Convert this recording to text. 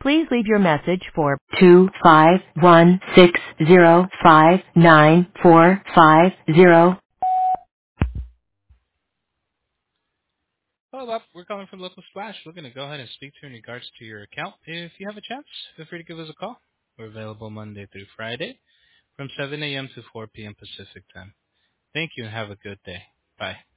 Please leave your message for 25160594450. Hello, Bob. We're calling from Local Splash. Looking to go ahead and speak to you in regards to your account. If you have a chance, feel free to give us a call. We're available Monday through Friday from 7 a.m. to 4 p.m. Pacific time. Thank you and have a good day. Bye.